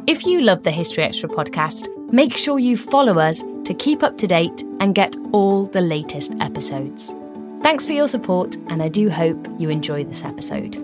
If you love the History Extra podcast, make sure you follow us to keep up to date and get all the latest episodes. Thanks for your support, and I do hope you enjoy this episode.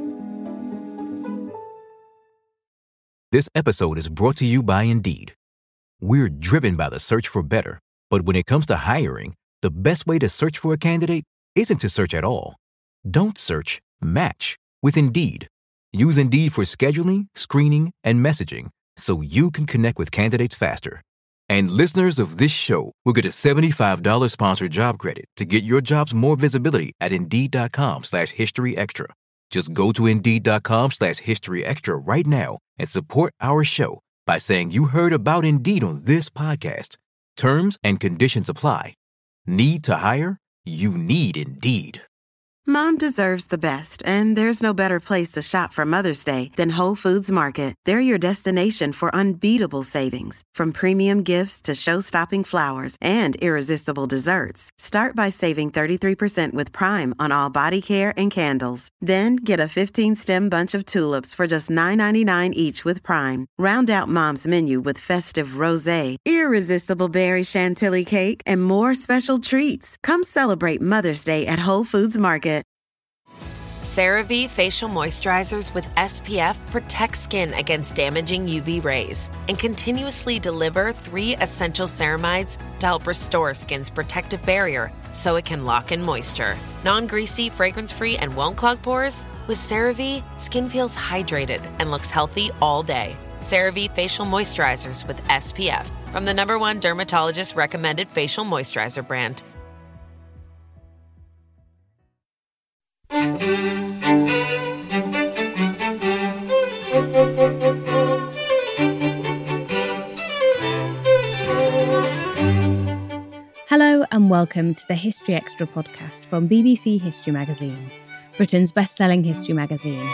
This episode is brought to you by Indeed. We're driven by the search for better, but when it comes to hiring, the best way to search for a candidate isn't to search at all. Don't search, match with Indeed. Use Indeed for scheduling, screening, and messaging so you can connect with candidates faster. And listeners of this show will get a $75 sponsored job credit to get your jobs more visibility at Indeed.com/historyextra. Just go to Indeed.com/historyextra right now and support our show by saying you heard about Indeed on this podcast. Terms and conditions apply. Need to hire? You need Indeed. Mom deserves the best, and there's no better place to shop for Mother's Day than Whole Foods Market. They're your destination for unbeatable savings, from premium gifts to show-stopping flowers and irresistible desserts. Start by saving 33% with Prime on all body care and candles. Then get a 15-stem bunch of tulips for just $9.99 each with Prime. Round out Mom's menu with festive rosé, irresistible berry chantilly cake, and more special treats. Come celebrate Mother's Day at Whole Foods Market. CeraVe Facial Moisturizers with SPF protect skin against damaging UV rays and continuously deliver 3 essential ceramides to help restore skin's protective barrier so it can lock in moisture. Non-greasy, fragrance-free, and won't clog pores? With CeraVe, skin feels hydrated and looks healthy all day. CeraVe Facial Moisturizers with SPF from the #1 dermatologist recommended facial moisturizer brand. Hello and welcome to the History Extra podcast from BBC History Magazine, Britain's best-selling history magazine.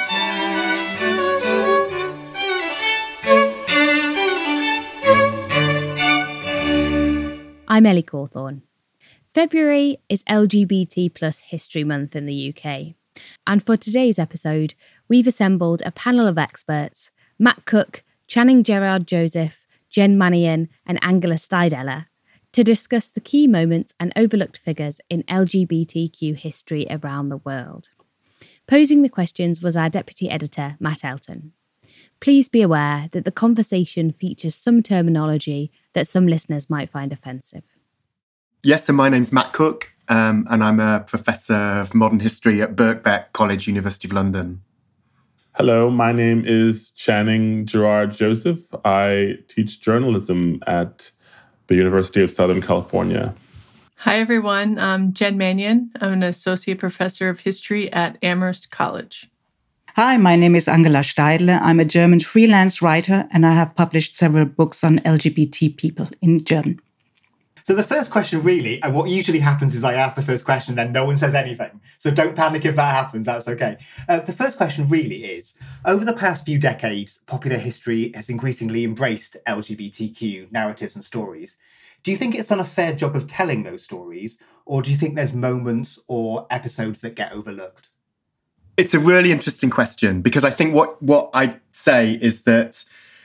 I'm Ellie Cawthorne. February is LGBT plus History Month in the UK. And for today's episode, we've assembled a panel of experts, Matt Cook, Channing Gerard-Joseph, Jen Mannion and Angela Steideller, to discuss the key moments and overlooked figures in LGBTQ history around the world. Posing the questions was our deputy editor, Matt Elton. Please be aware that the conversation features some terminology that some listeners might find offensive. Yes, so my name's Matt Cook, and I'm a professor of modern history at Birkbeck College, University of London. Hello, my name is Channing Gerard-Joseph. I teach journalism at the University of Southern California. Hi, everyone. I'm Jen Mannion. I'm an associate professor of history at Amherst College. Hi, my name is Angela Steideller. I'm a German freelance writer, and I have published several books on LGBT people in German. So the first question really, and what usually happens is I ask the first question, then no one says anything. So don't panic if that happens, that's okay. The first question really is, over the past few decades, popular history has increasingly embraced LGBTQ narratives and stories. Do you think it's done a fair job of telling those stories, or do you think there's moments or episodes that get overlooked? It's a really interesting question, because I think what I say is that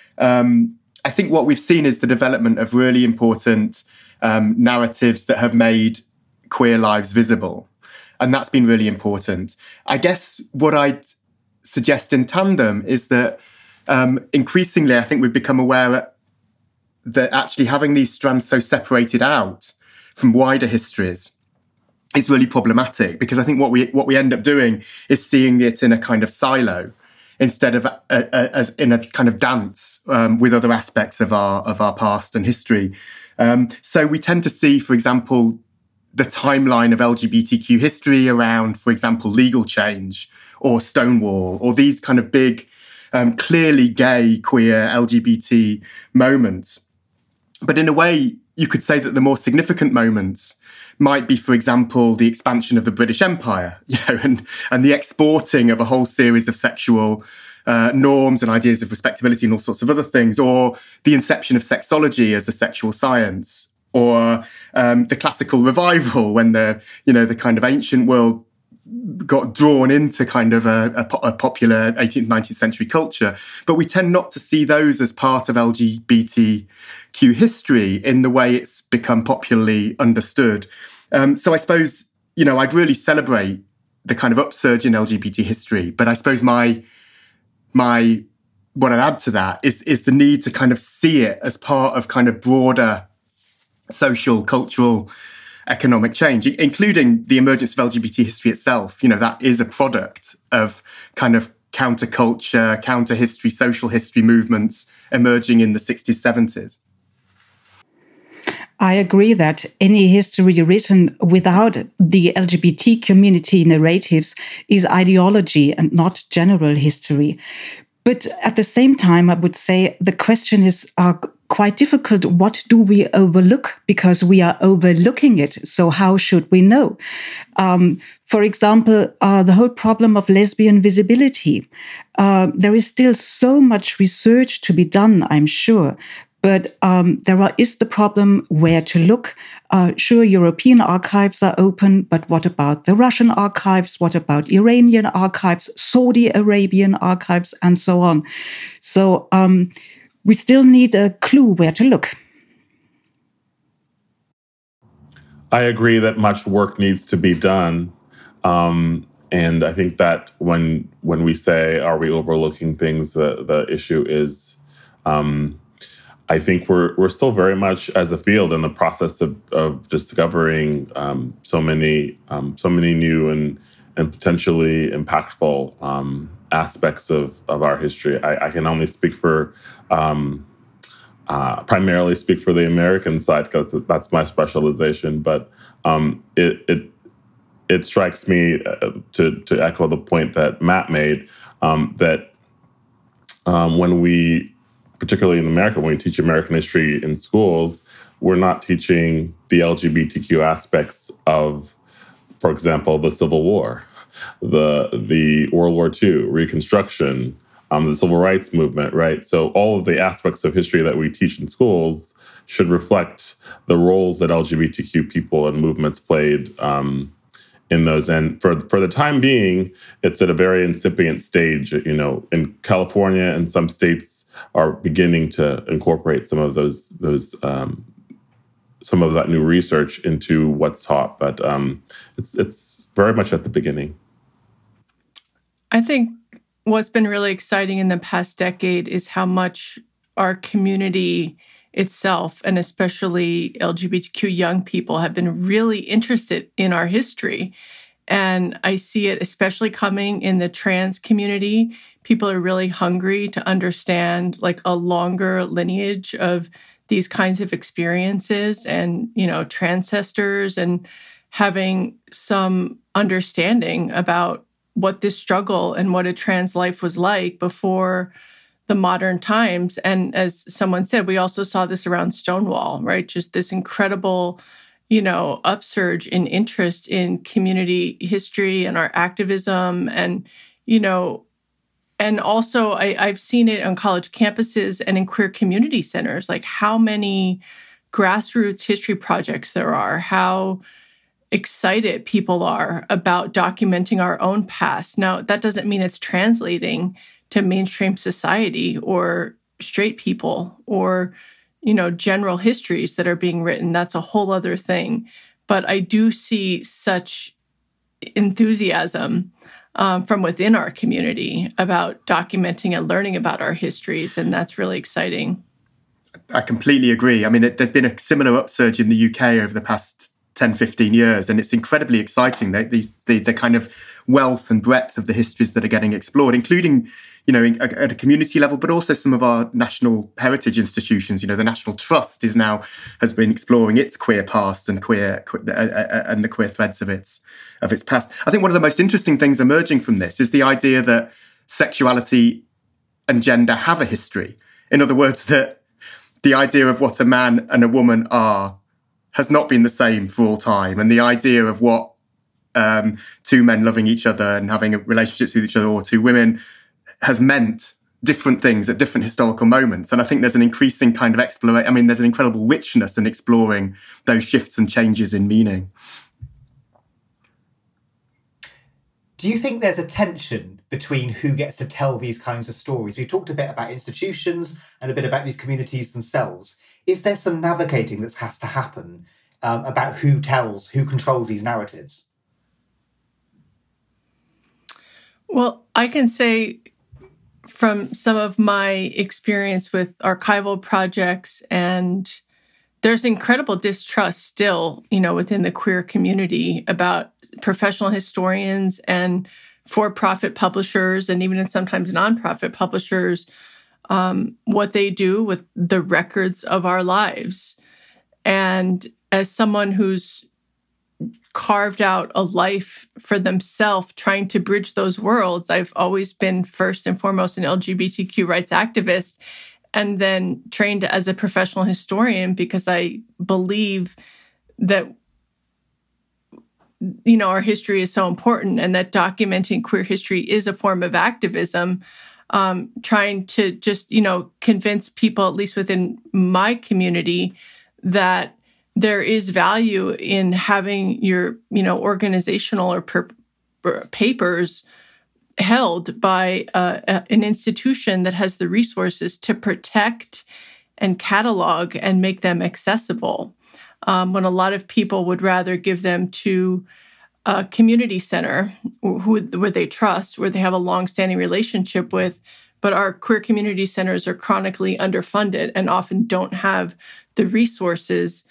I think what we've seen is the development of really important narratives that have made queer lives visible. And that's been really important. I guess what I'd suggest in tandem is that increasingly, I think we've become aware that actually having these strands so separated out from wider histories is really problematic, because I think what we end up doing is seeing it in a kind of silo instead of as in a kind of dance with other aspects of our past and history. So we tend to see, for example, the timeline of LGBTQ history around, for example, legal change or Stonewall, or these kind of big, clearly gay, queer, LGBT moments. But in a way, you could say that the more significant moments might be, for example, the expansion of the British Empire, and the exporting of a whole series of sexual norms and ideas of respectability and all sorts of other things, or the inception of sexology as a sexual science, or the classical revival when the kind of ancient world got drawn into kind of a popular 18th, 19th century culture. But we tend not to see those as part of LGBTQ history in the way it's become popularly understood. So I suppose, I'd really celebrate the kind of upsurge in LGBT history. But I suppose what I'd add to that is the need to kind of see it as part of kind of broader social, cultural, economic change, including the emergence of LGBT history itself. That is a product of kind of counterculture, counter-history, social history movements emerging in the 60s, 70s. I agree that any history written without the LGBT community narratives is ideology and not general history. But at the same time, I would say the question is quite difficult. What do we overlook? Because we are overlooking it. So how should we know? For example, the whole problem of lesbian visibility. There is still so much research to be done, I'm sure. But there is the problem where to look. Sure, European archives are open, but what about the Russian archives? What about Iranian archives, Saudi Arabian archives, and so on? So we still need a clue where to look. I agree that much work needs to be done. And I think that when we say, are we overlooking things, the issue is... I think we're still very much as a field in the process of discovering so many new and potentially impactful aspects of our history. I can only speak for primarily speak for the American side because that's my specialization. But it strikes me to echo the point that Matt made that when we, particularly in America, when we teach American history in schools, we're not teaching the LGBTQ aspects of, for example, the Civil War, the World War II, Reconstruction, the Civil Rights Movement, right? So all of the aspects of history that we teach in schools should reflect the roles that LGBTQ people and movements played in those. And for the time being, it's at a very incipient stage. In California and some states are beginning to incorporate some of some of that new research into what's taught, but it's very much at the beginning. I think what's been really exciting in the past decade is how much our community itself, and especially LGBTQ young people, have been really interested in our history. And I see it especially coming in the trans community. People are really hungry to understand like a longer lineage of these kinds of experiences and, transcestors, and having some understanding about what this struggle and what a trans life was like before the modern times. And as someone said, we also saw this around Stonewall, right? Just this incredible, upsurge in interest in community history and our activism. And, and also I've seen it on college campuses and in queer community centers, like how many grassroots history projects there are, how excited people are about documenting our own past. Now, that doesn't mean it's translating to mainstream society or straight people or, general histories that are being written. That's a whole other thing. But I do see such enthusiasm from within our community about documenting and learning about our histories, and that's really exciting. I completely agree. I mean, there's been a similar upsurge in the UK over the past 10, 15 years, and it's incredibly exciting, the kind of wealth and breadth of the histories that are getting explored, including, at a community level, but also some of our national heritage institutions. The National Trust has been exploring its queer past and the queer threads of its past. I think one of the most interesting things emerging from this is the idea that sexuality and gender have a history. In other words, that the idea of what a man and a woman are has not been the same for all time. And the idea of what two men loving each other and having relationships with each other, or two women, has meant different things at different historical moments. And I think there's an increasing kind of exploration. I mean, there's an incredible richness in exploring those shifts and changes in meaning. Do you think there's a tension between who gets to tell these kinds of stories? We've talked a bit about institutions and a bit about these communities themselves. Is there some navigating that has to happen about who controls these narratives? Well, I can say from some of my experience with archival projects, and there's incredible distrust still, within the queer community about professional historians and for-profit publishers, and even sometimes nonprofit publishers, what they do with the records of our lives. And as someone who's carved out a life for themselves, trying to bridge those worlds, I've always been first and foremost an LGBTQ rights activist, and then trained as a professional historian because I believe that, our history is so important, and that documenting queer history is a form of activism. Trying to just, convince people, at least within my community, that there is value in having your, organizational or papers held by an institution that has the resources to protect and catalog and make them accessible. When a lot of people would rather give them to a community center where they trust, where they have a long-standing relationship with, but our queer community centers are chronically underfunded and often don't have the resources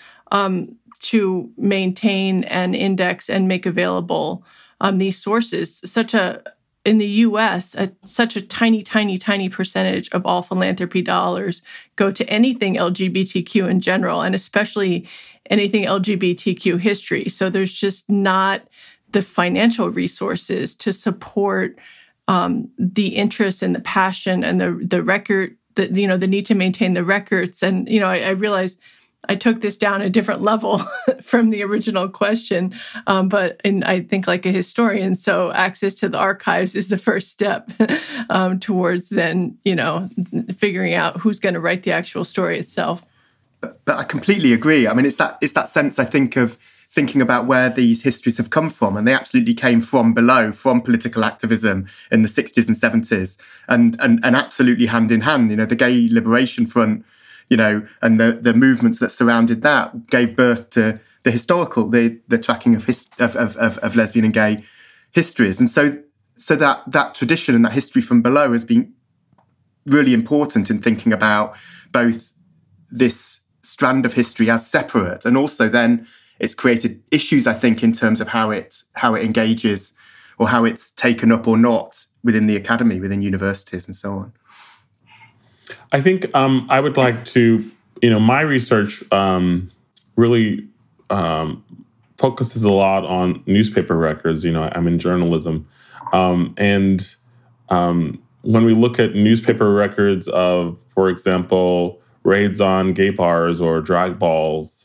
to maintain and index and make available these sources. In the U.S., such a tiny, tiny, tiny percentage of all philanthropy dollars go to anything LGBTQ in general, and especially anything LGBTQ history. So there's just not the financial resources to support the interest and the passion and the record, the need to maintain the records. And, I realized I took this down a different level from the original question, but I think like a historian, so access to the archives is the first step towards then, figuring out who's going to write the actual story itself. But I completely agree. I mean, it's that sense, I think, of thinking about where these histories have come from, and they absolutely came from below, from political activism in the 60s and 70s, and absolutely hand in hand. The Gay Liberation Front, and the movements that surrounded that gave birth to the historical, the tracking of lesbian and gay histories. And so that tradition and that history from below has been really important in thinking about both this strand of history as separate, and also then it's created issues, I think, in terms of how it engages or how it's taken up or not within the academy, within universities and so on. I think I would like to, my research really focuses a lot on newspaper records. I'm in journalism. And when we look at newspaper records of, for example, raids on gay bars or drag balls,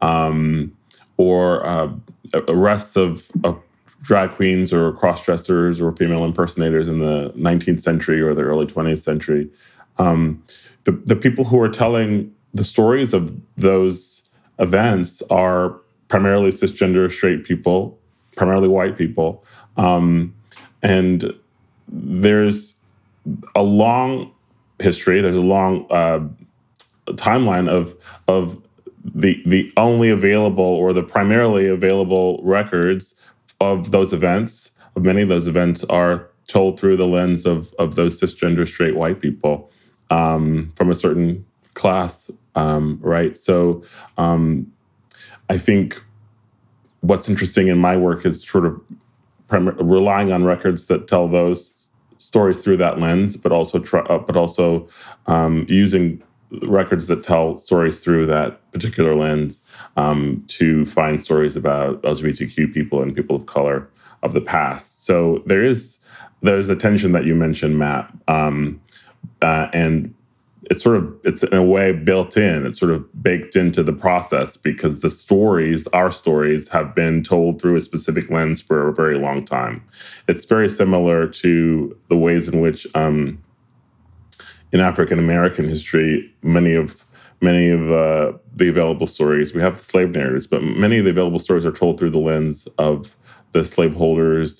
or arrests of drag queens or cross-dressers or female impersonators in the 19th century or the early 20th century, the people who are telling the stories of those events are primarily cisgender straight people, primarily white people. And there's a long history, there's a long timeline of the only available or the primarily available records of those events, of many of those events, are told through the lens of those cisgender straight white people from a certain class, right? So I think what's interesting in my work is sort of relying on records that tell those stories through that lens, but also using records that tell stories through that particular lens to find stories about LGBTQ people and people of color of the past. So there's a tension that you mentioned, Matt, and it's in a way built in. It's sort of baked into the process because our stories have been told through a specific lens for a very long time. It's very similar to the ways in which in African American history, many of the available stories, we have the slave narratives, but many of the available stories are told through the lens of the slaveholders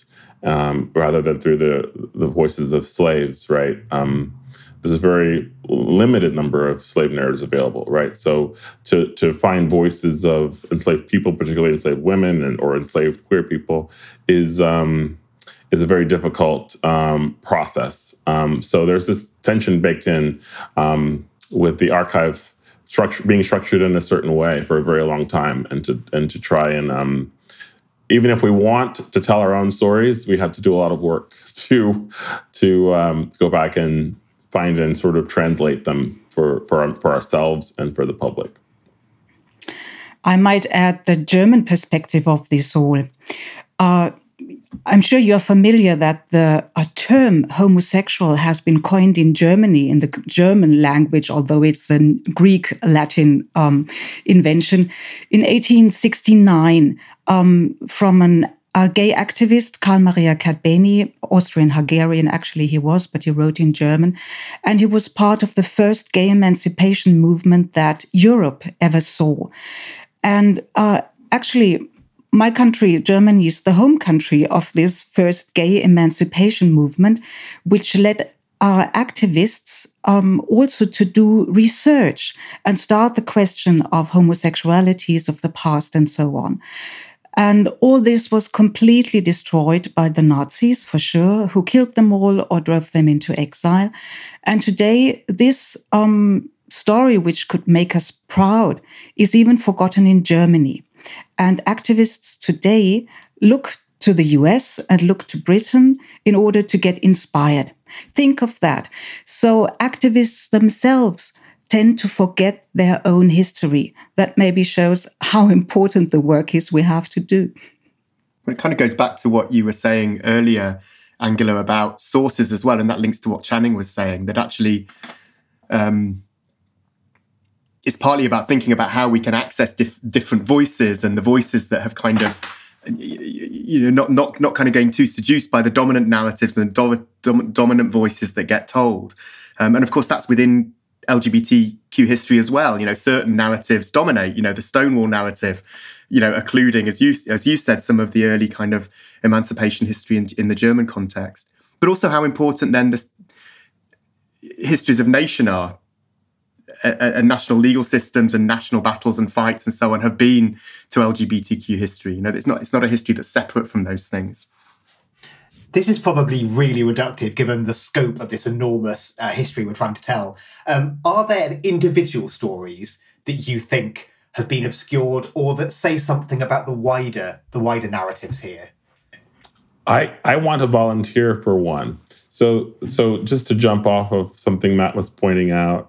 rather than through the voices of slaves, right? There's a very limited number of slave narratives available, right? So to find voices of enslaved people, particularly enslaved women or enslaved queer people, is a very difficult process. So there's this tension baked in with the archive being structured in a certain way for a very long time, and to try and even if we want to tell our own stories, we have to do a lot of work to go back and find and sort of translate them for ourselves and for the public. I might add the German perspective of this all. I'm sure you're familiar that the term homosexual has been coined in Germany, in the German language, although it's a Greek-Latin invention, in 1869 from a gay activist, Karl Maria Cadbeny, Austrian-Hungarian actually he was, but he wrote in German. And he was part of the first gay emancipation movement that Europe ever saw. And actually, my country, Germany, is the home country of this first gay emancipation movement, which led our activists also to do research and start the question of homosexualities of the past and so on. And all this was completely destroyed by the Nazis, for sure, who killed them all or drove them into exile. And today, this story, which could make us proud, is even forgotten in Germany. And activists today look to the US and look to Britain in order to get inspired. Think of that. So activists themselves tend to forget their own history. That maybe shows how important the work is we have to do. Well, it kind of goes back to what you were saying earlier, Angela, about sources as well, and that links to what Channing was saying, that actually it's partly about thinking about how we can access different voices, and the voices that have kind of, not kind of getting too seduced by the dominant narratives and the dominant voices that get told. And of course, that's within LGBTQ history as well. Certain narratives dominate, the Stonewall narrative, occluding, as you said, some of the early kind of emancipation history in the German context. But also how important then the histories of nation are, and national legal systems and national battles and fights and so on have been to LGBTQ history. It's not a history that's separate from those things. This is probably really reductive given the scope of this enormous history we're trying to tell. Are there individual stories that you think have been obscured or that say something about the wider narratives here? I want to volunteer for one. So just to jump off of something Matt was pointing out,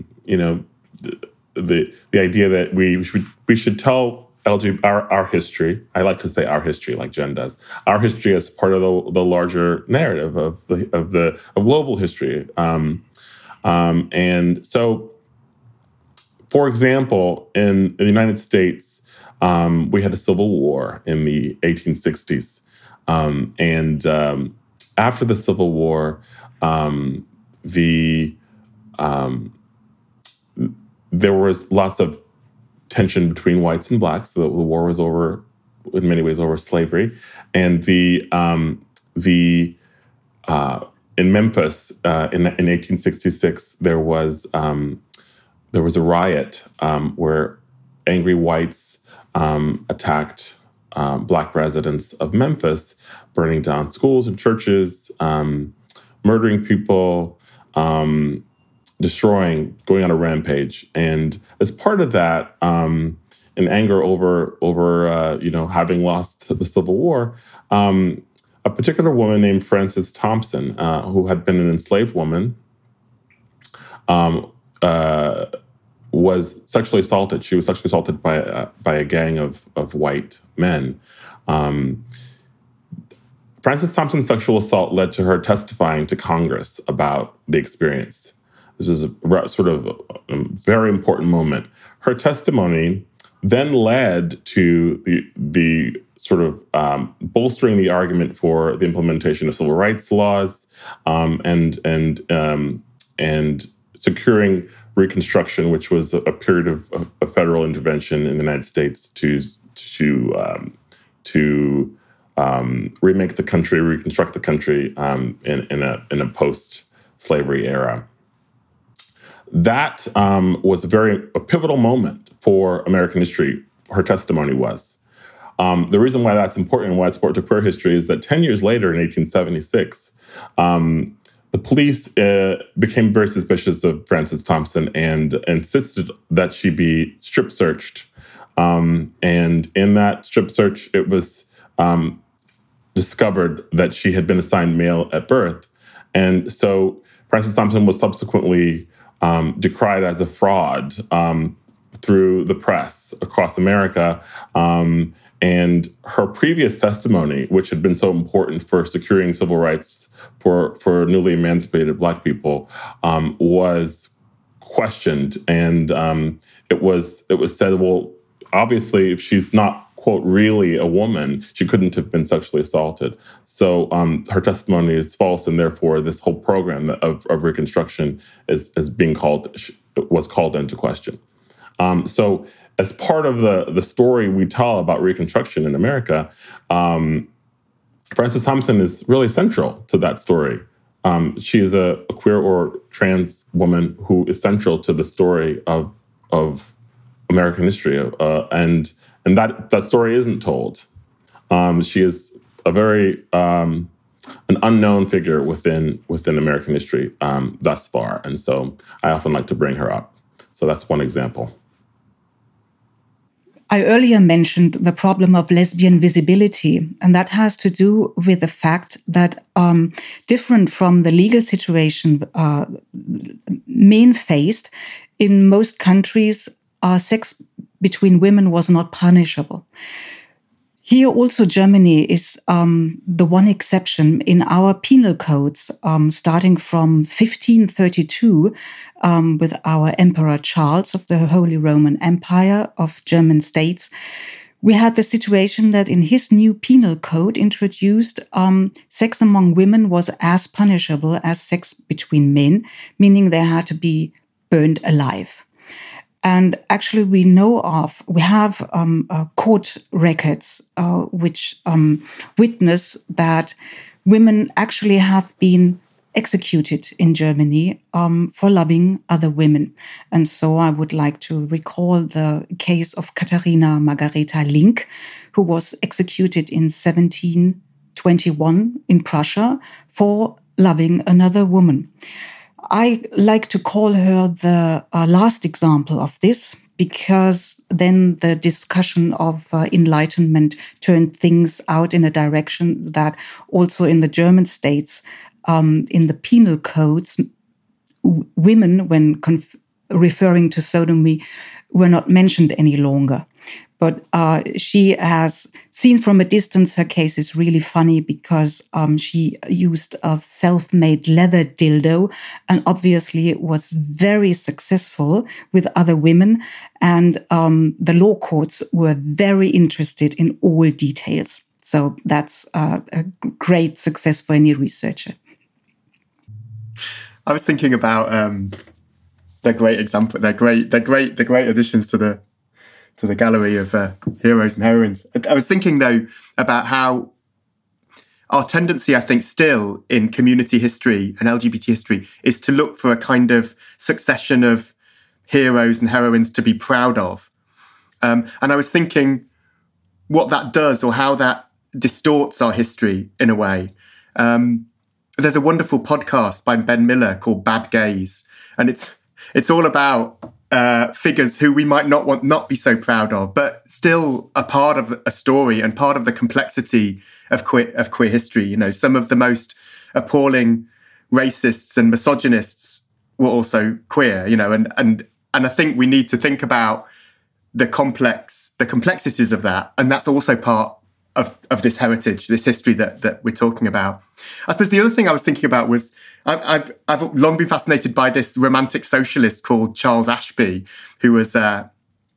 the idea that we should tell our history. I like to say our history, like Jen does. Our history as part of the larger narrative of global history. And so, for example, in the United States, we had a civil war in the 1860s, and after the Civil War, there was lots of tension between whites and blacks. The war was over, in many ways, over slavery. And in Memphis, in 1866, there was a riot where angry whites attacked black residents of Memphis, burning down schools and churches, murdering people, destroying, going on a rampage. And as part of that, in anger over having lost the Civil War, a particular woman named Frances Thompson, who had been an enslaved woman, was sexually assaulted. She was sexually assaulted by a gang of white men. Frances Thompson's sexual assault led to her testifying to Congress about the experience. This was a sort of a very important moment. Her testimony then led to the sort of bolstering the argument for the implementation of civil rights laws, and securing Reconstruction, which was a period of federal intervention in the United States to remake the country, reconstruct the country in a post-slavery era. That was a pivotal moment for American history. Her testimony was. The reason why that's important and why it's important to queer history is that 10 years later, in 1876, the police became very suspicious of Frances Thompson and insisted that she be strip searched. And in that strip search, it was discovered that she had been assigned male at birth. And so Frances Thompson was subsequently decried as a fraud through the press across America. And her previous testimony, which had been so important for securing civil rights for newly emancipated Black people, was questioned. And it was said, well, obviously, if she's not, quote, really a woman, she couldn't have been sexually assaulted. So her testimony is false, and therefore this whole program of Reconstruction was called into question. So as part of the story we tell about Reconstruction in America, Frances Thompson is really central to that story. She is a queer or trans woman who is central to the story of American history, and that story isn't told. She is a very an unknown figure within American history thus far, and so I often like to bring her up. So that's one example. I earlier mentioned the problem of lesbian visibility, and that has to do with the fact that, different from the legal situation men faced, in most countries, sex between women was not punishable. Here also Germany is the one exception. In our penal codes, starting from 1532, with our Emperor Charles of the Holy Roman Empire of German states, we had the situation that in his new penal code introduced, sex among women was as punishable as sex between men, meaning they had to be burned alive. And actually, we have court records which witness that women actually have been executed in Germany for loving other women. And so I would like to recall the case of Katharina Margareta Link, who was executed in 1721 in Prussia for loving another woman. I like to call her the last example of this, because then the discussion of Enlightenment turned things out in a direction that also in the German states, in the penal codes, women, when referring to sodomy, were not mentioned any longer. But she has seen from a distance, her case is really funny because she used a self-made leather dildo and obviously was very successful with other women. And the law courts were very interested in all details. So that's a great success for any researcher. I was thinking about the great additions to the gallery of heroes and heroines. I was thinking, though, about how our tendency, I think, still in community history and LGBT history is to look for a kind of succession of heroes and heroines to be proud of. And I was thinking what that does, or how that distorts our history in a way. There's a wonderful podcast by Ben Miller called Bad Gays, and it's all about figures who we might not be so proud of, but still a part of a story and part of the complexity of queer history. You know, some of the most appalling racists and misogynists were also queer. You know, and I think we need to think about the complexities of that, and that's also part of this heritage, this history that we're talking about. I suppose the other thing I was thinking about was I've long been fascinated by this romantic socialist called Charles Ashby, who was born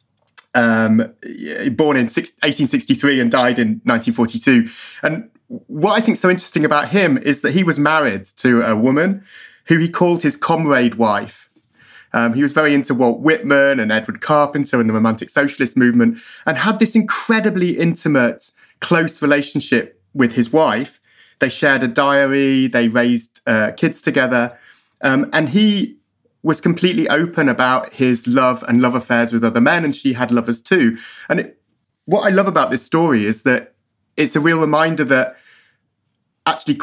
in 1863 and died in 1942. And what I think is so interesting about him is that he was married to a woman who he called his comrade wife. He was very into Walt Whitman and Edward Carpenter and the romantic socialist movement, and had this incredibly intimate, close relationship with his wife. They shared a diary, they raised kids together, and he was completely open about his love and love affairs with other men, and she had lovers too. And what I love about this story is that it's a real reminder that actually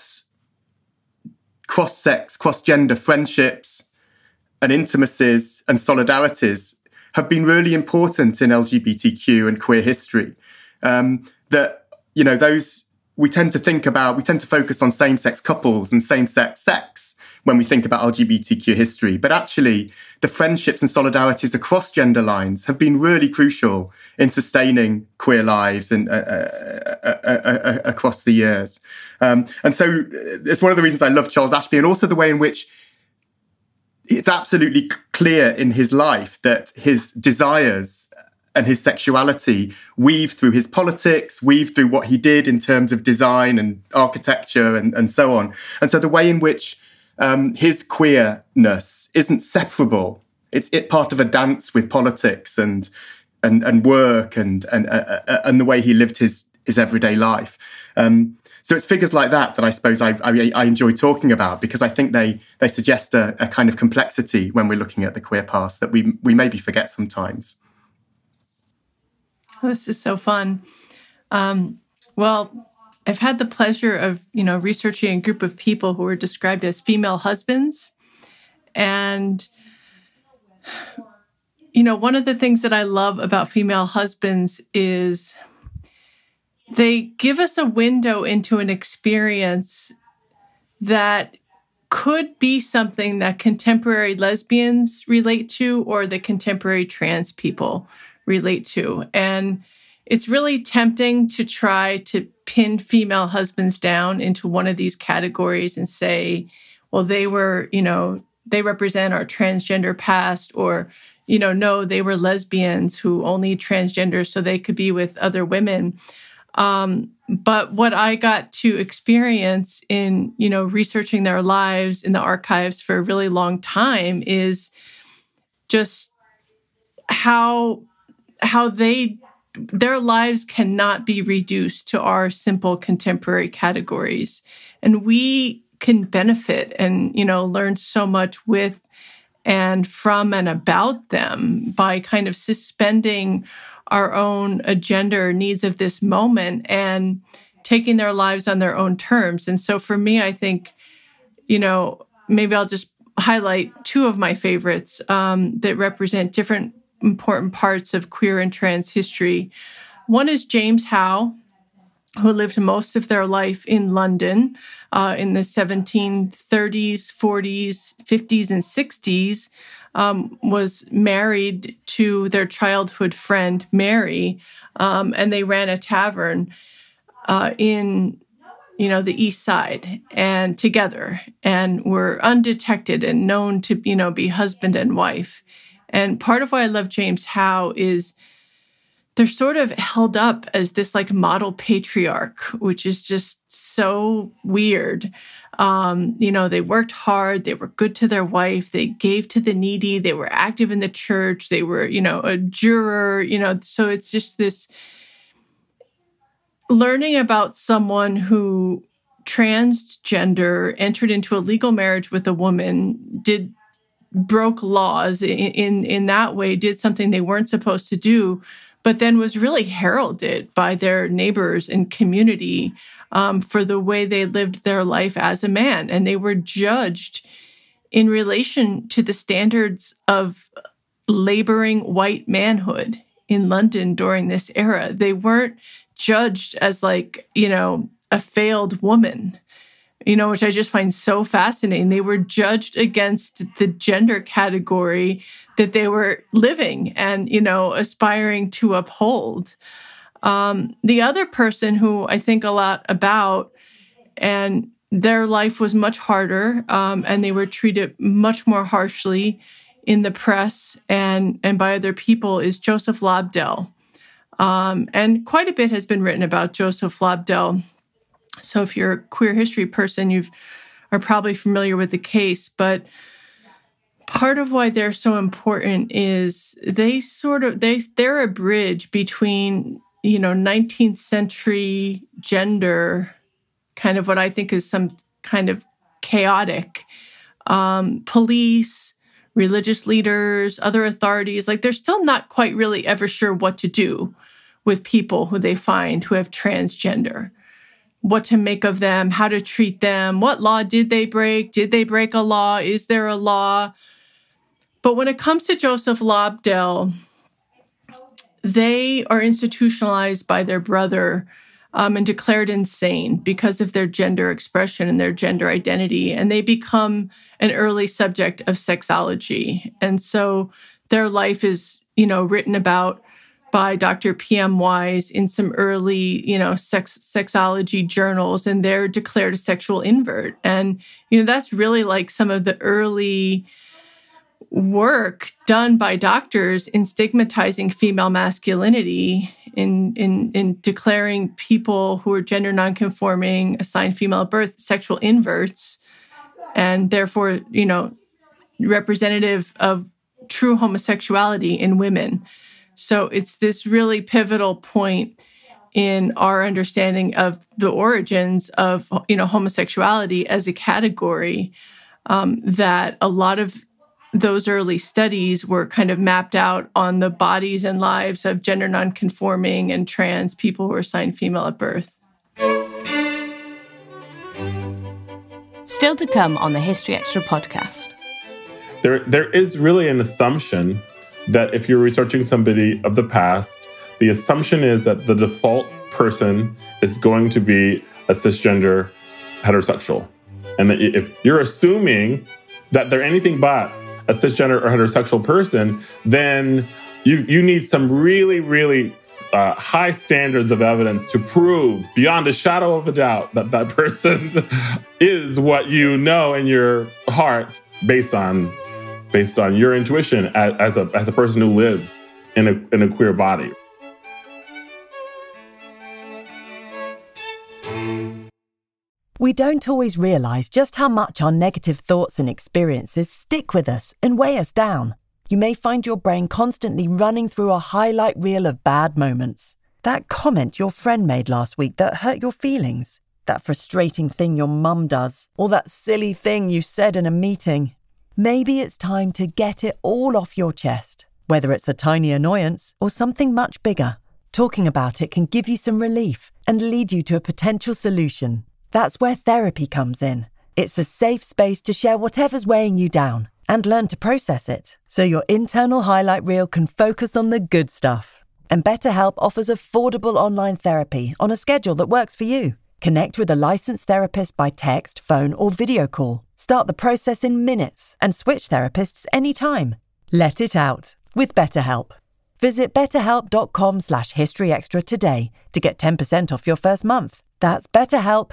cross-sex, cross-gender friendships and intimacies and solidarities have been really important in LGBTQ and queer history. Those we tend to focus on same-sex couples and same-sex sex when we think about LGBTQ history. But actually, the friendships and solidarities across gender lines have been really crucial in sustaining queer lives and across the years. And so it's one of the reasons I love Charles Ashby, and also the way in which it's absolutely clear in his life that his desires and his sexuality weave through his politics, weave through what he did in terms of design and architecture and so on. And so the way in which his queerness isn't separable, it's part of a dance with politics and work and the way he lived his everyday life. So it's figures like that I suppose I enjoy talking about, because I think they suggest a kind of complexity when we're looking at the queer past that we maybe forget sometimes. This is so fun. Well, I've had the pleasure of, researching a group of people who are described as female husbands. And, one of the things that I love about female husbands is they give us a window into an experience that could be something that contemporary lesbians relate to or the contemporary trans people relate to. And it's really tempting to try to pin female husbands down into one of these categories and say, well, they were, they represent our transgender past, or, no, they were lesbians who only transgender so they could be with other women. But what I got to experience in, researching their lives in the archives for a really long time is just how their lives cannot be reduced to our simple contemporary categories. And we can benefit and, learn so much with and from and about them by kind of suspending our own agenda or needs of this moment and taking their lives on their own terms. And so for me, I think, maybe I'll just highlight two of my favorites that represent different important parts of queer and trans history. One is James Howe, who lived most of their life in London in the 1730s, 40s, 50s, and 60s, was married to their childhood friend, Mary, and they ran a tavern in the East Side and together, and were undetected and known to, be husband and wife. And part of why I love James Howe is they're sort of held up as this model patriarch, which is just so weird. They worked hard. They were good to their wife. They gave to the needy. They were active in the church. They were, a juror, so it's just this learning about someone who transgender, entered into a legal marriage with a woman, broke laws in that way, did something they weren't supposed to do, but then was really heralded by their neighbors and community for the way they lived their life as a man. And they were judged in relation to the standards of laboring white manhood in London during this era. They weren't judged as a failed woman, which I just find so fascinating. They were judged against the gender category that they were living and, aspiring to uphold. The other person who I think a lot about, and their life was much harder, and they were treated much more harshly in the press and by other people, is Joseph Lobdell. And quite a bit has been written about Joseph Lobdell. So if you're a queer history person, you are probably familiar with the case. But part of why they're so important is they're a bridge between, 19th century gender, kind of what I think is some kind of chaotic police, religious leaders, other authorities, like they're still not quite really ever sure what to do with people who they find who have transgender, what to make of them, how to treat them, what law did they break? Did they break a law? Is there a law? But when it comes to Joseph Lobdell, they are institutionalized by their brother and declared insane because of their gender expression and their gender identity. And they become an early subject of sexology. And so their life is, written about by Dr. P.M. Wise in some early, sexology journals, and they're declared a sexual invert. And, that's really like some of the early work done by doctors in stigmatizing female masculinity, in declaring people who are gender nonconforming, assigned female at birth, sexual inverts, and therefore, representative of true homosexuality in women. So it's this really pivotal point in our understanding of the origins of, homosexuality as a category, that a lot of those early studies were kind of mapped out on the bodies and lives of gender nonconforming and trans people who were assigned female at birth. Still to come on the History Extra podcast. There is really an assumption that if you're researching somebody of the past, the assumption is that the default person is going to be a cisgender heterosexual. And that if you're assuming that they're anything but a cisgender or heterosexual person, then you need some really, really high standards of evidence to prove beyond a shadow of a doubt that that person is what you know in your heart based on your intuition as a person who lives in a queer body. We don't always realise just how much our negative thoughts and experiences stick with us and weigh us down. You may find your brain constantly running through a highlight reel of bad moments. That comment your friend made last week that hurt your feelings. That frustrating thing your mum does. Or that silly thing you said in a meeting. Maybe it's time to get it all off your chest. Whether it's a tiny annoyance or something much bigger. Talking about it can give you some relief and lead you to a potential solution. That's where therapy comes in. It's a safe space to share whatever's weighing you down and learn to process it, so your internal highlight reel can focus on the good stuff. And BetterHelp offers affordable online therapy on a schedule that works for you. Connect with a licensed therapist by text, phone, or video call. Start the process in minutes and switch therapists anytime. Let it out with BetterHelp. Visit betterhelp.com/historyextra today to get 10% off your first month. That's BetterHelp,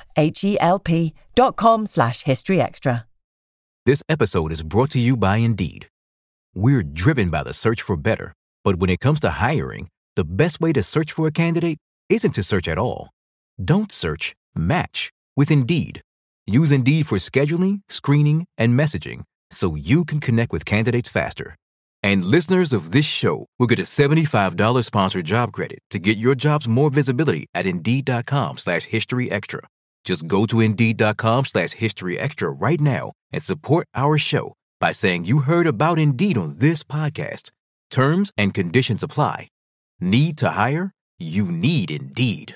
HELP.com/historyextra. This episode is brought to you by Indeed. We're driven by the search for better, but when it comes to hiring, the best way to search for a candidate isn't to search at all. Don't search, match with Indeed. Use Indeed for scheduling, screening, and messaging so you can connect with candidates faster. And listeners of this show will get a $75 sponsored job credit to get your jobs more visibility at Indeed.com/historyextra. Just go to Indeed.com/historyextra right now and support our show by saying you heard about Indeed on this podcast. Terms and conditions apply. Need to hire? You need Indeed.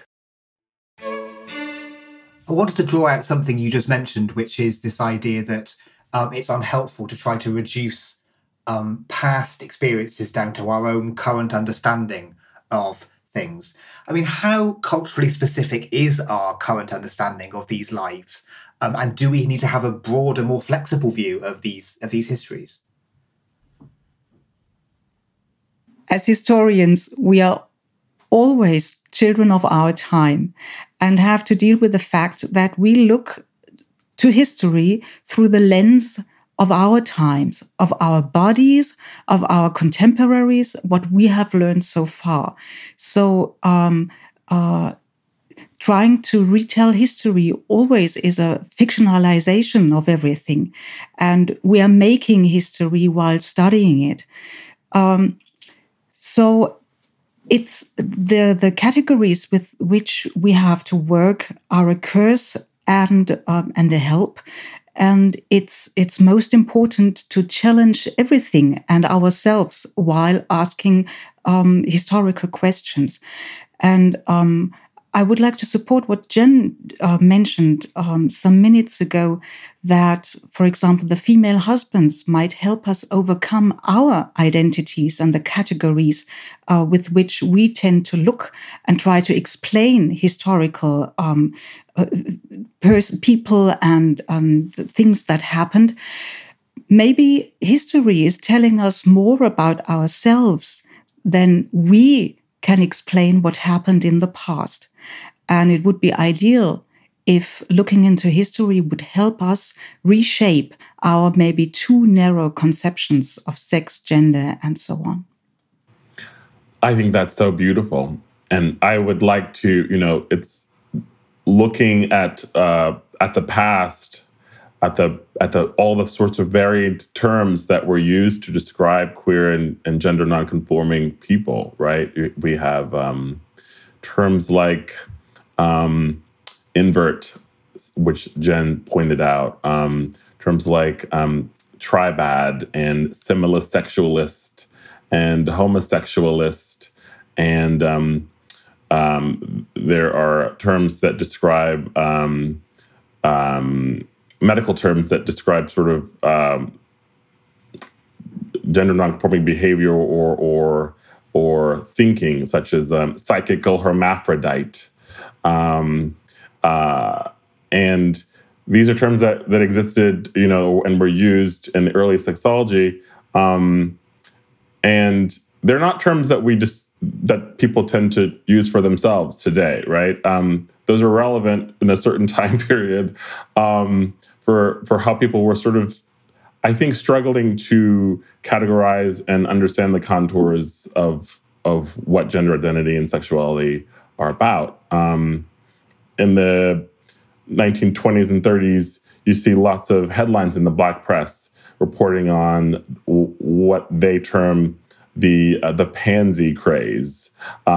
I wanted to draw out something you just mentioned, which is this idea that it's unhelpful to try to reduce past experiences down to our own current understanding of things. I mean, how culturally specific is our current understanding of these lives? And do we need to have a broader, more flexible view of these histories? As historians, we are always children of our time and have to deal with the fact that we look to history through the lens of our times, of our bodies, of our contemporaries, what we have learned so far. So trying to retell history always is a fictionalization of everything. And we are making history while studying it. So It's the categories with which we have to work are a curse and a help. And it's most important to challenge everything and ourselves while asking historical questions. And I would like to support what Jen mentioned some minutes ago, that, for example, the female husbands might help us overcome our identities and the categories with which we tend to look and try to explain historical people and things that happened. Maybe history is telling us more about ourselves than we can explain what happened in the past. And it would be ideal if looking into history would help us reshape our maybe too narrow conceptions of sex, gender, and so on. I think that's so beautiful. And I would like to, it's looking at the past, at all the sorts of varied terms that were used to describe queer and gender nonconforming people, right? We have terms like invert, which Jen pointed out, terms like tribad and similisexualist and homosexualist, and there are terms that describe medical terms that describe sort of gender nonconforming behavior or thinking, such as psychical hermaphrodite. And these are terms that existed, and were used in the early sexology. And they're not terms that people tend to use for themselves today, right? Those are relevant in a certain time period for how people were sort of, I think, struggling to categorize and understand the contours of what gender identity and sexuality are about. In the 1920s and 30s, you see lots of headlines in the Black press reporting on what they term the pansy craze.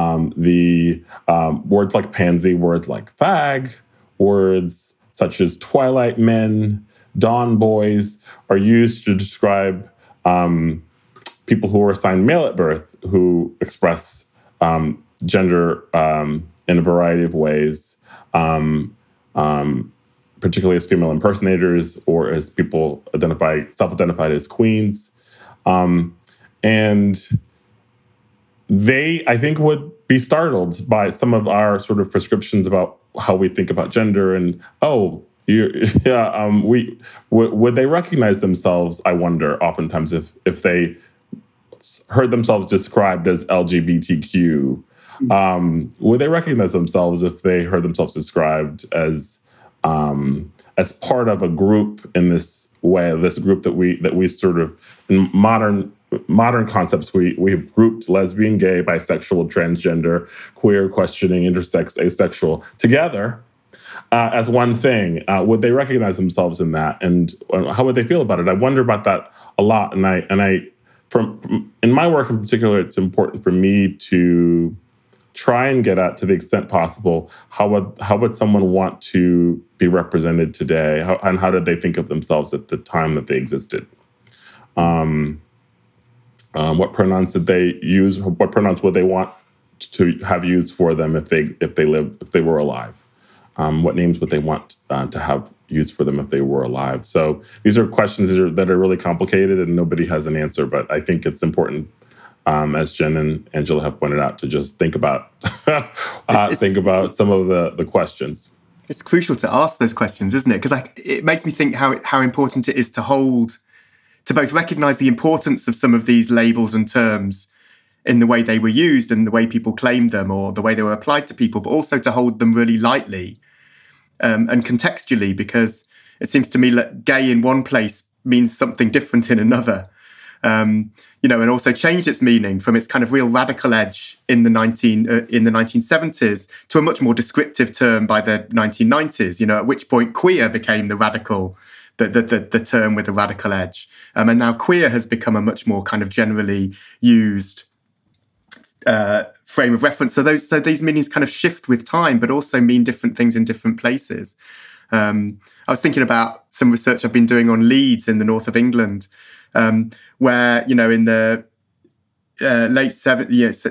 Words like pansy, words like fag, words such as twilight men, dawn boys are used to describe people who are assigned male at birth, who express gender in a variety of ways, particularly as female impersonators or as people self-identified as queens. And they, I think, would be startled by some of our sort of prescriptions about how we think about gender. And, would they recognize themselves, I wonder, oftentimes, if they heard themselves described as LGBTQ? Would they recognize themselves if they heard themselves described as part of a group in this way, this group that we sort of, in modern concepts, we've grouped lesbian, gay, bisexual, transgender, queer, questioning, intersex, asexual together as one thing? Would they recognize themselves in that, and how would they feel about it? I wonder about that a lot, and I from in my work in particular, it's important for me to try and get at, to the extent possible, how would someone want to be represented today, and how did they think of themselves at the time that they existed? What pronouns did they use? What pronouns would they want to have used for them if they were alive? What names would they want to have used for them if they were alive? So these are questions that are really complicated, and nobody has an answer. But I think it's important, as Jen and Angela have pointed out, to just think about think about some of the questions. It's crucial to ask those questions, isn't it? Because it makes me think how important it is to both recognize the importance of some of these labels and terms in the way they were used and the way people claimed them or the way they were applied to people, but also to hold them really lightly and contextually, because it seems to me that gay in one place means something different in another. And also changed its meaning from its kind of real radical edge in the 1970s to a much more descriptive term by the 1990s. At which point queer became the radical, the term with a radical edge, and now queer has become a much more kind of generally used frame of reference. So these meanings kind of shift with time, but also mean different things in different places. I was thinking about some research I've been doing on Leeds in the north of England, where, you know, in the late 70s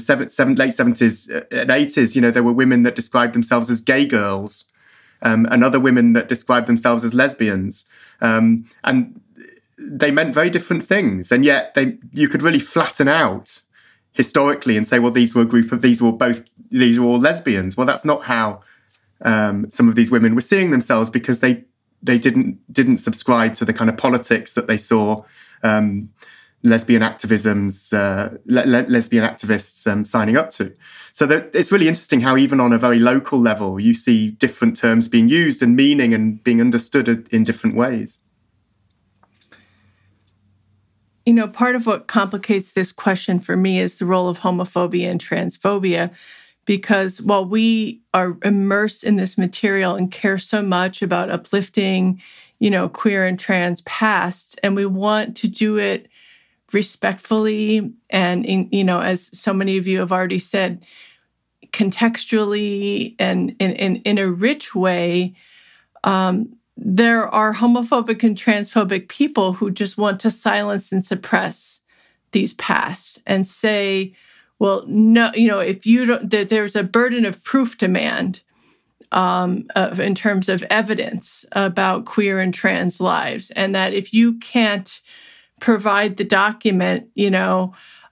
and 80s, you know, there were women that described themselves as gay girls, and other women that described themselves as lesbians, and they meant very different things. And yet you could really flatten out historically and say, well, these were all lesbians. Well, that's not how some of these women were seeing themselves, because they didn't subscribe to the kind of politics that they saw lesbian activists signing up to. So it's really interesting how even on a very local level, you see different terms being used and meaning and being understood in different ways. You know, part of what complicates this question for me is the role of homophobia and transphobia, because while we are immersed in this material and care so much about uplifting, you know, queer and trans pasts, and we want to do it respectfully and, you know, as so many of you have already said, contextually and in a rich way, there are homophobic and transphobic people who just want to silence and suppress these pasts and say, well, no, you know, if you don't, there's a burden of proof demand in terms of evidence about queer and trans lives, and that if you can't provide the document, you know,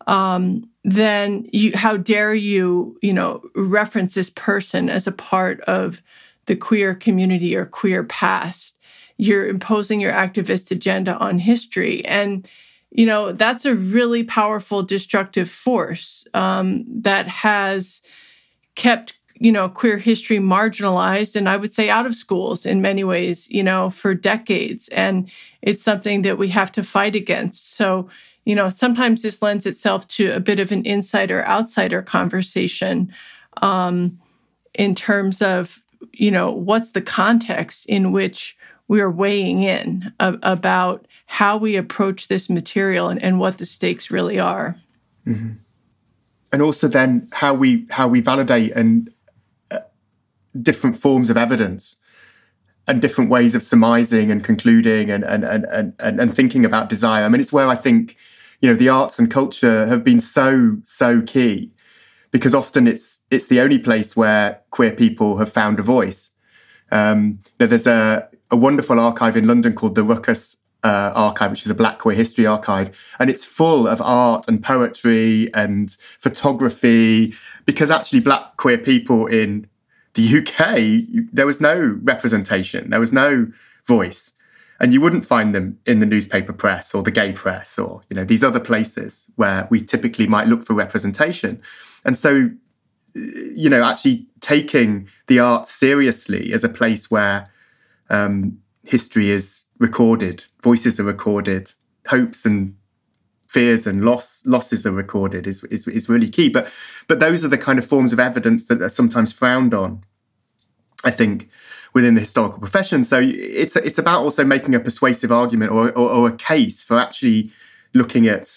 then how dare you, you know, reference this person as a part of the queer community or queer past. You're imposing your activist agenda on history. And, you know, that's a really powerful destructive force that has kept, you know, queer history marginalized, and I would say out of schools in many ways, you know, for decades. And it's something that we have to fight against. So, you know, sometimes this lends itself to a bit of an insider-outsider conversation in terms of, you know, what's the context in which we are weighing in about how we approach this material and what the stakes really are. Mm-hmm. And also then how we validate and different forms of evidence and different ways of surmising and concluding and thinking about desire. I mean, it's where I think, you know, the arts and culture have been so key, because often it's the only place where queer people have found a voice. There's a wonderful archive in London called the Ruckus Archive, which is a Black queer history archive, and it's full of art and poetry and photography, because actually Black queer people in the UK, there was no representation, there was no voice, and you wouldn't find them in the newspaper press or the gay press or, you know, these other places where we typically might look for representation. And so, you know, actually taking the arts seriously as a place where history is recorded, voices are recorded, hopes and fears and losses are recorded is really key. But those are the kind of forms of evidence that are sometimes frowned on, I think, within the historical profession. So it's about also making a persuasive argument or a case for actually looking at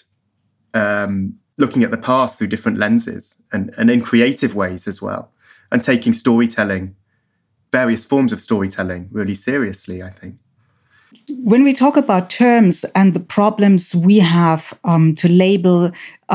the past through different lenses and in creative ways as well, and taking storytelling, various forms of storytelling, really seriously, I think. When we talk about terms and the problems we have to label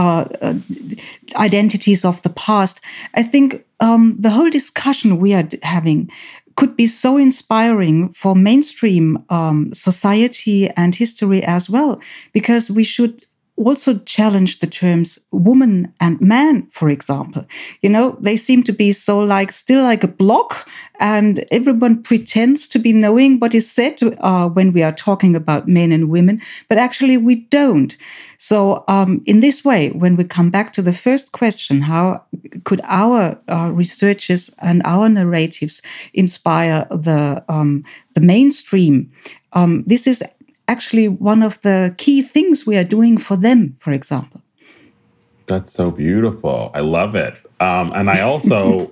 identities of the past, I think the whole discussion we are having could be so inspiring for mainstream society and history as well, because we should also challenge the terms woman and man, for example. You know, they seem to be so still like a block, and everyone pretends to be knowing what is said when we are talking about men and women, but actually we don't. So in this way, when we come back to the first question, how could our researches and our narratives inspire the mainstream? This is actually one of the key things we are doing for them, for example. That's so beautiful. I love it. And I also,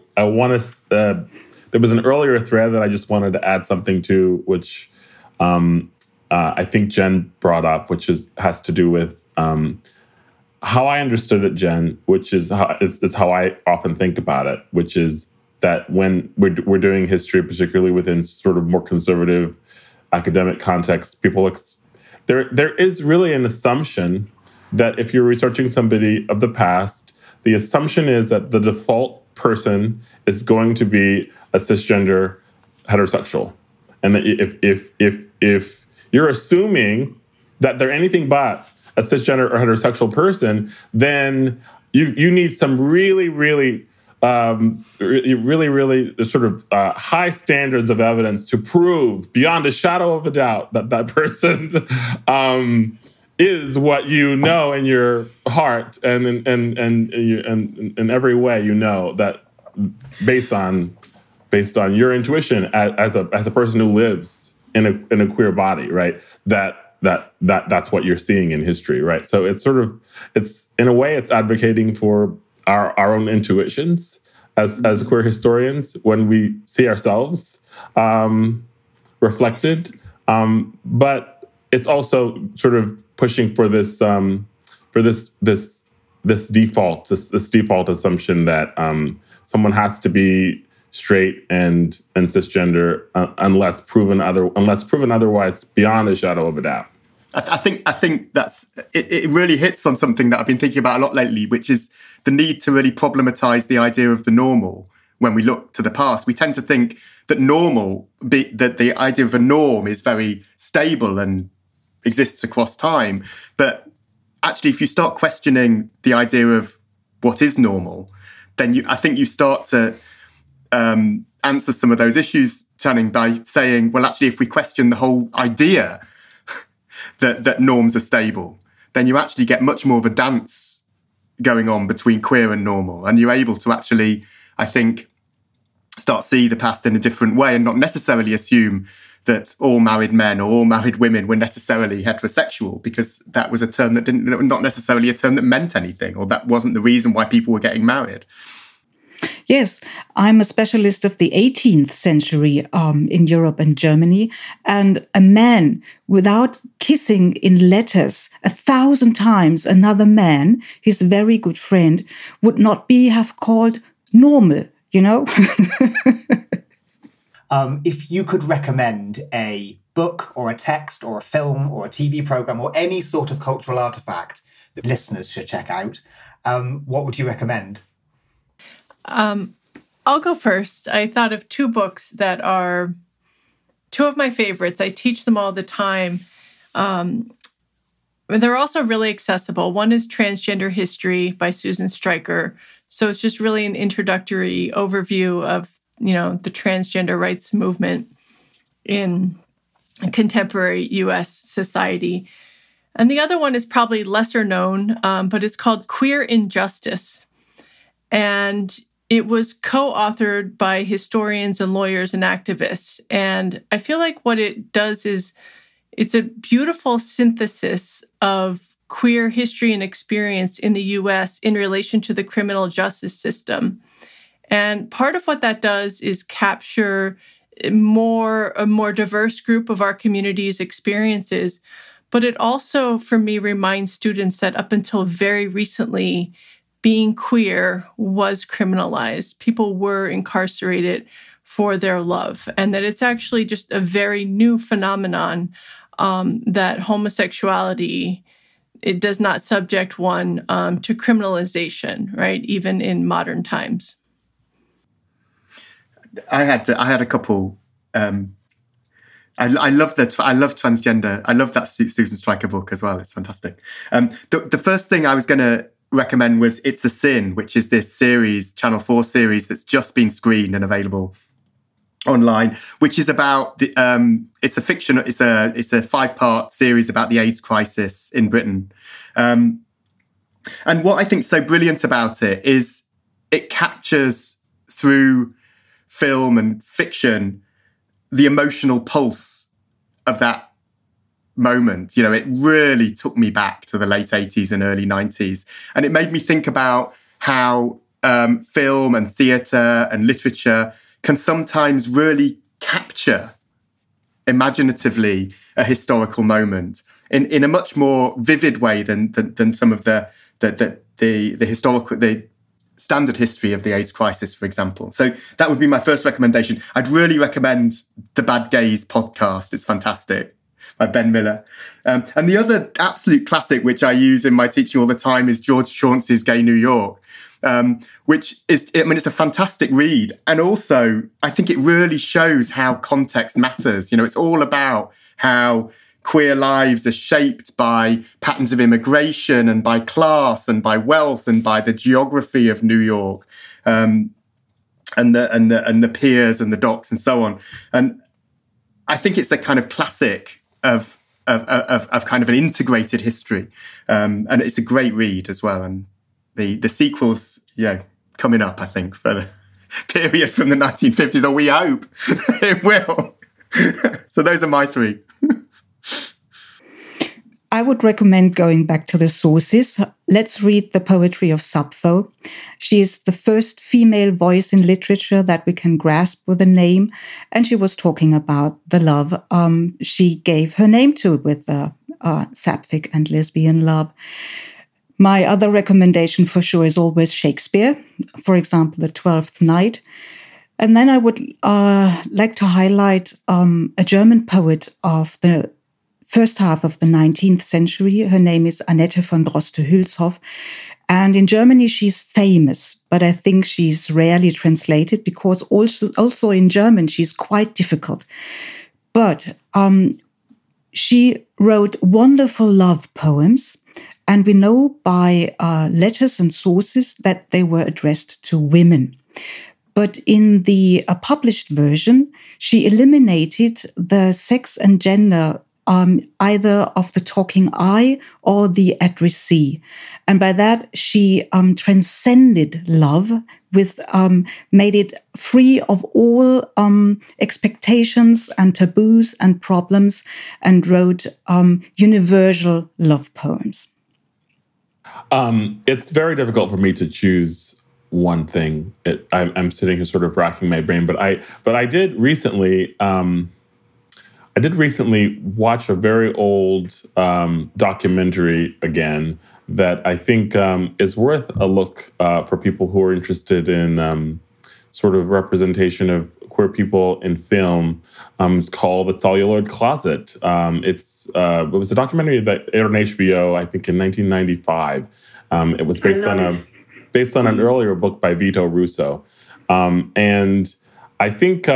there was an earlier thread that I just wanted to add something to, which I think Jen brought up, which has to do with how I understood it, Jen, which is how it's how I often think about it, which is that when we're doing history, particularly within sort of more conservative academic contexts, there is really an assumption that if you're researching somebody of the past, the assumption is that the default person is going to be a cisgender heterosexual, and that if you're assuming that they're anything but a cisgender or heterosexual person, then you need some really sort of high standards of evidence to prove beyond a shadow of a doubt that that person is what you know in your heart and in every way, you know, that based on your intuition as a person who lives in a queer body, right? That's what you're seeing in history, right? So it's in a way it's advocating for our own intuitions as queer historians when we see ourselves reflected, but it's also sort of pushing for this default assumption that someone has to be straight and cisgender unless proven otherwise beyond a shadow of a doubt. I think that's it really hits on something that I've been thinking about a lot lately, which is the need to really problematize the idea of the normal. When we look to the past, we tend to think that that the idea of a norm is very stable and exists across time. But actually, if you start questioning the idea of what is normal, then I think you start to answer some of those issues, Channing, by saying, well, actually, if we question the whole idea that norms are stable, then you actually get much more of a dance going on between queer and normal. And you're able to actually, I think, start see the past in a different way and not necessarily assume that all married men or all married women were necessarily heterosexual, because that was a term that not necessarily a term that meant anything, or that wasn't the reason why people were getting married. Yes, I'm a specialist of the 18th century in Europe and Germany, and a man without kissing in letters 1,000 times another man, his very good friend, would not have called normal, you know? If you could recommend a book or a text or a film or a TV program or any sort of cultural artifact that listeners should check out, what would you recommend? I'll go first. I thought of two books that are two of my favorites. I teach them all the time. They're also really accessible. One is Transgender History by Susan Stryker. So it's just really an introductory overview of, the transgender rights movement in contemporary U.S. society. And the other one is probably lesser known, but it's called Queer Injustice. And it was co-authored by historians and lawyers and activists. And I feel like what it does is it's a beautiful synthesis of queer history and experience in the U.S. in relation to the criminal justice system. And part of what that does is capture a more diverse group of our community's experiences. But it also, for me, reminds students that up until very recently, being queer was criminalized. People were incarcerated for their love, and that it's actually just a very new phenomenon, that homosexuality, it does not subject one to criminalization, right? Even in modern times. I had a couple. I love transgender. I love that Susan Stryker book as well. It's fantastic. The first thing I was going to recommend was It's a Sin, which is this series, Channel 4 series that's just been screened and available online, which is about it's a fiction. It's a 5-part series about the AIDS crisis in Britain. And what I think is so brilliant about it is it captures through film and fiction the emotional pulse of that moment. It really took me back to the late 80s and early 90s. And it made me think about how film and theatre and literature can sometimes really capture imaginatively a historical moment in a much more vivid way than some of the the historical, the standard history of the AIDS crisis, for example. So that would be my first recommendation. I'd really recommend the Bad Gays podcast. It's fantastic, by Ben Miller. And the other absolute classic, which I use in my teaching all the time, is George Chauncey's Gay New York, which is, I mean, it's a fantastic read. And also, I think it really shows how context matters. You know, it's all about how queer lives are shaped by patterns of immigration and by class and by wealth and by the geography of New York, and the piers and the docks and so on. And I think it's the kind of classic of kind of an integrated history, and it's a great read as well. And the sequels, coming up, I think, for the period from the 1950s, or we hope it will. So those are my three. I would recommend going back to the sources. Let's read the poetry of Sappho. She is the first female voice in literature that we can grasp with a name, and she was talking about the love she gave her name to with the sapphic and lesbian love. My other recommendation for sure is always Shakespeare, for example, The Twelfth Night. And then I would like to highlight a German poet of the first half of the 19th century. Her name is Annette von Droste-Hülshoff. And in Germany, she's famous, but I think she's rarely translated because also in German, she's quite difficult. But she wrote wonderful love poems. And we know by letters and sources that they were addressed to women. But in the published version, she eliminated the sex and gender either of the talking I or the addressee. And by that, she transcended love with made it free of all expectations and taboos and problems, and wrote universal love poems. It's very difficult for me to choose one thing. I'm sitting here sort of racking my brain, but I did recently watch a very old documentary again that I think is worth a look for people who are interested in sort of representation of queer people in film. It's called The Celluloid Closet. It was a documentary that aired on HBO, I think, in 1995. It was based on an earlier book by Vito Russo, and I think.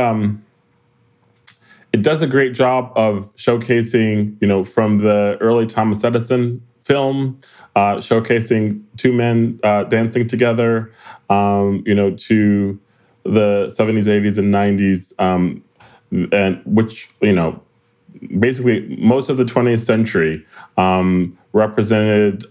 It does a great job of showcasing, from the early Thomas Edison film, showcasing two men dancing together, to the 70s, 80s, and 90s, and which, basically most of the 20th century represented,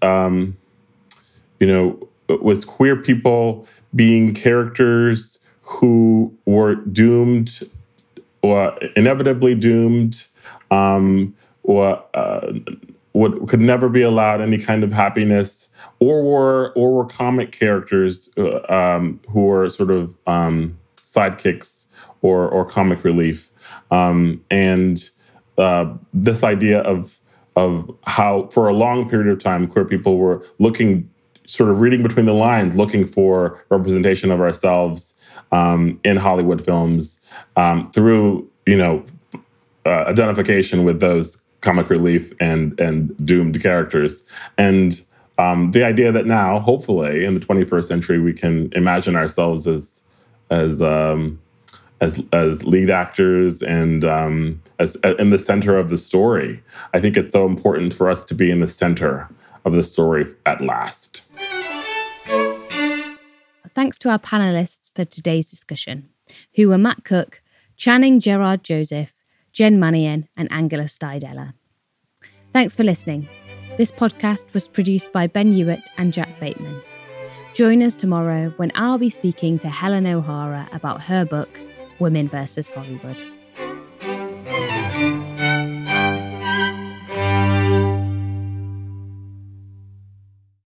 was queer people being characters who were doomed or inevitably doomed, or could never be allowed any kind of happiness, or were comic characters who were sort of sidekicks or comic relief, and this idea of how for a long period of time queer people were looking, sort of reading between the lines, looking for representation of ourselves in Hollywood films. Through, identification with those comic relief and doomed characters. And the idea that now, hopefully, in the 21st century, we can imagine ourselves as lead actors and as in the center of the story. I think it's so important for us to be in the center of the story at last. Thanks to our panelists for today's discussion, who were Matt Cook, Channing Gerard Joseph, Jen Manion, and Angela Stidella. Thanks for listening. This podcast was produced by Ben Hewitt and Jack Bateman. Join us tomorrow when I'll be speaking to Helen O'Hara about her book, Women vs. Hollywood.